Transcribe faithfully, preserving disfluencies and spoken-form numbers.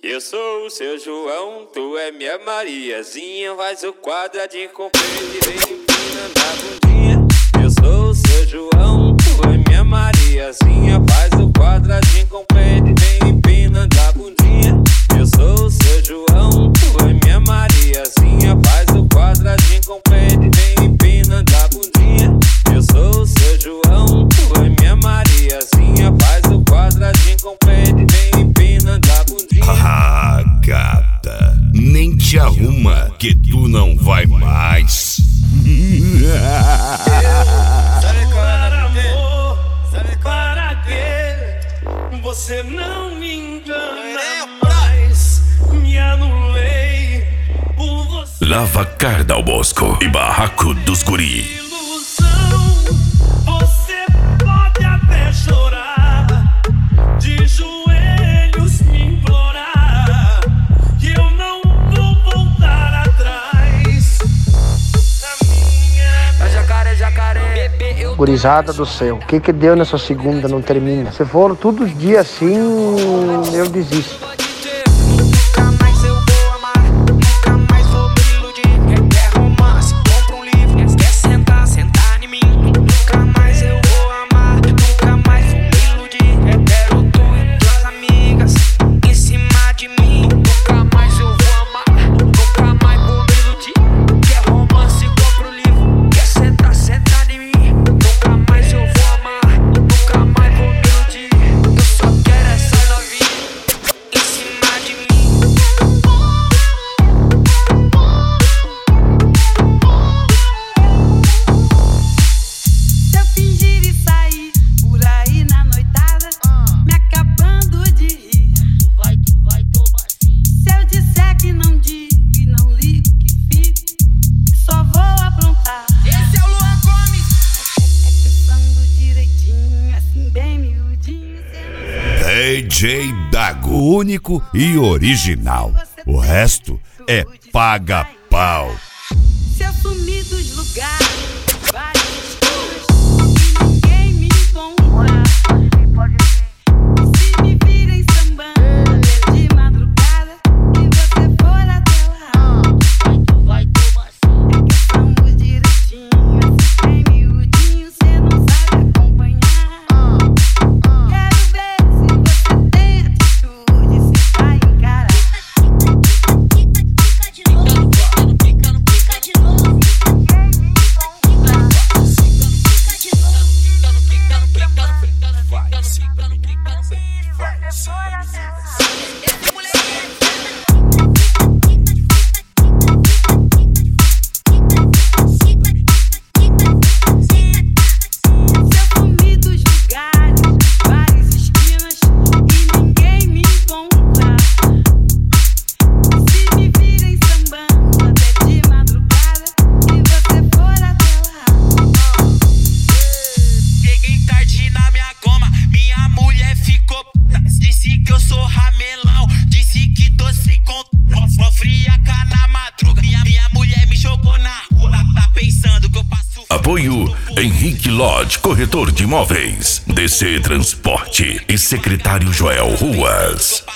Eu sou o seu João, tu é minha Mariazinha. Faz o quadradinho com peito e vem empinando a bundinha. Eu sou o seu João, tu é minha Mariazinha. Faz o quadradinho com peito e vem empinando a bundinha. Eu sou o seu João, tu é minha Mariazinha. Faz o quadradinho com peito e vem empinando a bundinha. Eu sou o seu João, tu é minha Mariazinha. Faz o quadradinho com peito e vem empinando a bundinha. Ah, gata, nem te arruma que tu não vai mais. Sabe qual é, amor? Sabe para quê? Você não me engana mais. Me anulei por você. Lava Carda ao Bosco e Barraco dos Guri. Ilusão, você pode até chorar, de joelhos me implorar, que eu não vou voltar atrás. A minha Jacaré, jacaré, bebê, eu Gurizada do céu, o que que deu nessa segunda não termina? Se for todos os dias assim, eu desisto. Nunca mais eu vou amar, nunca mais vou me iludir. Quer romance, compra um livro, quer sentar, sentar em mim. Nunca mais eu vou amar, nunca mais vou me iludir. Quero tu e tuas amigas em cima de mim. Nunca mais eu vou amar, nunca mais vou me iludir. Quer romance, compra um livro, quer sentar, sentar em mim. Nunca mais eu vou amar, nunca mais vou me iludir. Eu só quero essa novinha em cima de mim. Se eu fingir e sair por aí na noitada, me acabando de rir. Tu vai, tu vai tomar sim. Se eu disser que não digo e não ligo que fico, só vou aprontar. Esse é o Luan Gomes. Pensando direitinho, assim bem miudinho, cê D J Dago, único e original. O resto é paga-pau. não. Se eu sumir dos lugares, várias esquinas, e ninguém me encontrar. Se me virem sambando de madrugada e você for até lá, Tu vai tomar sim. pensando direitinho, assim bem miudinho, cê não sabe acompanhar. Quero ver se você tem atitude, se vai encarar. Fica de novo, fica no fica de novo. Fica de novo, fica no fica no fica no fica no fica no fica no fica no esse moleque Se eu sumir dos lugares, várias esquinas, e ninguém me encontrar. Se me virem sambando até de madrugada e você for até lá, Cheguei tarde na minha goma, minha mulher ficou puta. Disse que eu sou ramelão, disse que tô sem conta. Mó fria cá na madruga, minha, minha mulher me jogou na rua. Tá pensando que eu passo Apoio Henrique Lodge, corretor de imóveis, D C Transporte e secretário Joel Ruas.